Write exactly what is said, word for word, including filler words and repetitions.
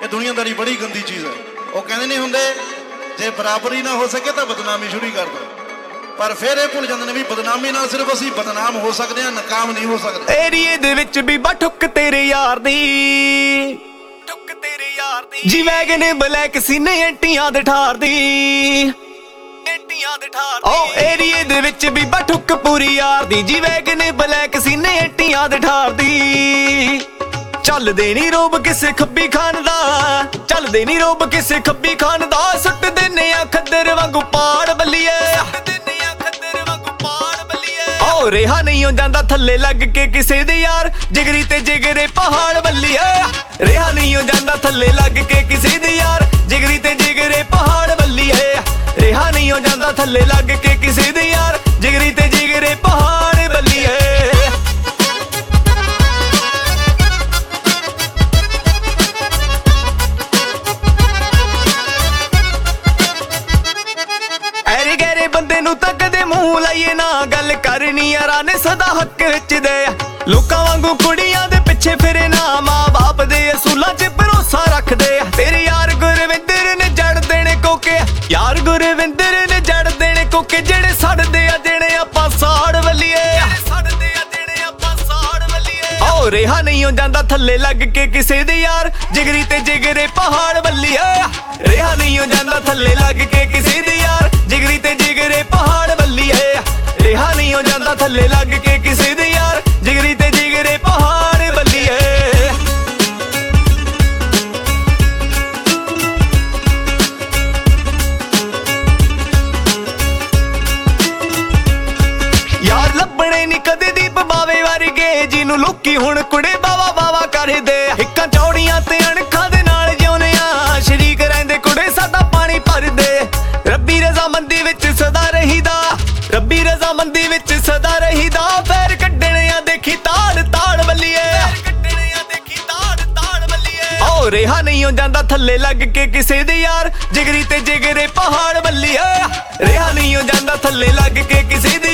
ਇਹ ਦੁਨੀਆਦਾਰੀ ਬੜੀ ਗੰਦੀ ਚੀਜ਼ ਹੈ। ਉਹ ਕਹਿੰਦੇ ਨਹੀਂ ਹੁੰਦੇ ਜੇ ਬਰਾਬਰੀ ਨਾ ਹੋ ਸਕੇ ਤਾਂ ਬਦਨਾਮੀ ਸ਼ੁਰੂ ਕਰ ਦੋ, ਪਰ ਫਿਰ ਇਹ ਭੁੱਲ ਜਾਂਦੇ ਨੇ ਵੀ ਬਦਨਾਮੀ ਨਾਲ ਸਿਰਫ ਅਸੀਂ ਬਦਨਾਮ ਹੋ ਸਕਦੇ ਹਾਂ, ਨਕਾਮ ਨਹੀਂ ਹੋ ਸਕਦੇ। ਏਰੀਏ ਦੇ ਵਿੱਚ ਬੀਬਾ ਠੁੱਕ ਤੇਰੇ ਯਾਰ ਦੀ, ਠੁੱਕ ਤੇਰੇ ਯਾਰ ਦੀ ਜੀ ਵੈਗਨ ਬਲੈਕ ਸੀਨੇ ਐਂਟੀਆਂ ਦੇ ਠਾਰ ਦੀ, ਐਂਟੀਆਂ ਦੇ ਠਾਰ ਦੀ। ਓ ਏਰੀਏ ਦੇ ਵਿੱਚ ਬੀਬਾ ਠੁੱਕ ਪੂਰੀ ਯਾਰ ਦੀ, ਜੀ ਵੈਗਨ ਬਲੈਕ ਸੀਨੇ ਐਂਟੀਆਂ ਦੇ ਠਾਰ ਦੀ। ਚੱਲਦੇ ਨੀ ਰੋਬ ਕਿਸੇ ਖੱਬੀ ਖਾਨ ਦਾ, ਚੱਲਦੇ ਨੀ ਰੋਬ ਕਿਸੇ ਖੱਬੀ ਖਾਨ ਦਾ, ਸੁੱਟ ਦਿੰਨੇ ਆ ਖੱਦਰ ਵਾਂਗੂ ਪਾੜ ਬੱਲੀਏ, ਓ ਰਿਹਾ ਨਹੀਂ ਜਾਂਦਾ ਥੱਲੇ ਲੱਗ ਕੇ ਕਿਸੇ ਦੇ ਯਾਰ, ਜਿਗਰੀ ਤੇ ਜਿਗਰੇ ਪਹਾੜ ਬੱਲੀਏ। ਰਿਹਾ ਨਹੀਂ ਜਾਂਦਾ ਥੱਲੇ ਲੱਗ ਕੇ ਕਿਸੇ ਦੇ ਯਾਰ, ਜਿਗਰੀ ਤੇ ਜਿਗਰੇ ਪਹਾੜ ਬੱਲੀਏ। ਰਿਹਾ ਨਹੀਂ ਜਾਂਦਾ ਥੱਲੇ ਲੱਗ ਕੇ ਕਿਸੇ ਦੇ ਯਾਰ, ਜਿਗਰੀ ਤੇ ਜਿਗਰੇ ਪਹਾੜ ਬੱਲੀਏ। ਐਰੇ ਗੈਰੇ ਬੰਦੇ ਨੂੰ ਤਾਂ ਕਦੇ ਮੂੰਹ ਲਾਈਏ ਨਾ, ਗੱਲ ਕਰਨੀ ਯਾਰਾਂ ਨੇ ਸਦਾ ਹੱਕ ਵਿੱਚ ਦੇ। ਲੋਕਾਂ ਵਾਂਗੂ ਕੁੜੀਆਂ ਦੇ ਪਿੱਛੇ ਫਿਰੇ ਨਾ, ਮਾਂ ਬਾਪ ਦੇ ਅਸੂਲਾਂ 'ਚ ਭਰੋਸਾ ਰੱਖਦੇ। ਤੇਰੇ ਯਾਰ ਗੁਰਵਿੰਦਰ ਨੇ ਜੜ ਦੇਣੇ ਕੋਕੇ, ਯਾਰ ਗੁਰਵਿੰਦਰ ਨੇ ਜੜ ਦੇਣੇ ਕੋਕੇ, ਜਿਹੜੇ ਸੜਦੇ ਆ ਜਿਹੜੇ ਆਪਾਂ ਸਾੜ ਵੱਲੀਏ, ਸੜਦੇ ਆ ਜਿਹੜੇ ਆਪਾਂ ਸਾੜ ਵੱਲੀਏ। ਓ ਰਿਹਾ ਨਹੀਂ ਜਾਂਦਾ ਥੱਲੇ ਲੱਗ ਕੇ ਕਿਸੇ ਦੇ ਯਾਰ, ਜਿਗਰੀ ਤੇ ਜਿਗਰੇ ਪਹਾੜ ਵੱਲੀਏ। ਰਿਹਾ ਨਹੀਂ ਜਾਂਦਾ ਥੱਲੇ ਲੱਗ ਕੇ ਕਿਸੇ ਦੇ ਯਾਰ, ਜਿਗਰੀ ਤੇ ਜਿਗਰੇ ਪਹਾੜ ਵੱਲੀਏ। ਰਿਹਾ ਨਹੀਂ ਜਾਂਦਾ ਥੱਲੇ ਲੱਗ ਕੇ ਕਿਸੇ ਦੇ ਯਾਰ, ਜਿਗਰੀ ਤੇ ਜਿਗਰੇ ਪਹਾੜ ਵੱਲੀਏ। ਯਾਰ ਲੱਭਣੇ ਨੀ ਕਦੇ ਦੀਪ ਬਾਵੇ ਵਰਗੇ, ਜਿਹਨੂੰ ਲੋਕੀ ਹੁਣ ਕੁੜੇ ਬਾਵਾ ਬਾਵਾ ਕਰਦੇ। ਹਿੱਕਾਂ ਚੌੜੀਆਂ ਤੇ ਅਣਖਾਂ ਦੇ ਨਾਲ ਜਿਉਨੇ ਆ, ਸ਼ਰੀਕ ਰਹਿੰਦੇ ਕੁੜੇ ਸਾਡਾ ਪਾਣੀ ਭਰਦੇ। ਰੱਬੀ ਰਜ਼ਾਮੰਦੀ ਵਿੱਚ ਸਦਾ ਰਹੀਦਾ, ਰੱਬੀ ਰਜ਼ਾਮੰਦੀ ਵਿੱਚ ਸਦਾ ਰਹੀਦਾ। ਫੇਰ ਕੱਢਣੇ ਆ ਦੇਖੀ ਤਾੜ ਤਾੜ ਬੱਲੀਏ, ਕੱਢਣੇ ਆ ਦੇਖੀ ਤਾੜ ਤਾੜ ਬੱਲੀਏ। ਓ ਰਿਹਾ ਨਹੀਂ ਜਾਂਦਾ ਥੱਲੇ ਲੱਗ ਕੇ ਕਿਸੇ ਦੇ ਯਾਰ, ਜਿਗਰੀ ਤੇ ਜਿਗਰੇ ਪਹਾੜ ਬੱਲੀਏ। ਰਿਹਾ ਨਹੀਂ ਜਾਂਦਾ ਥੱਲੇ ਲੱਗ ਕੇ ਕਿਸੇ ਦੇ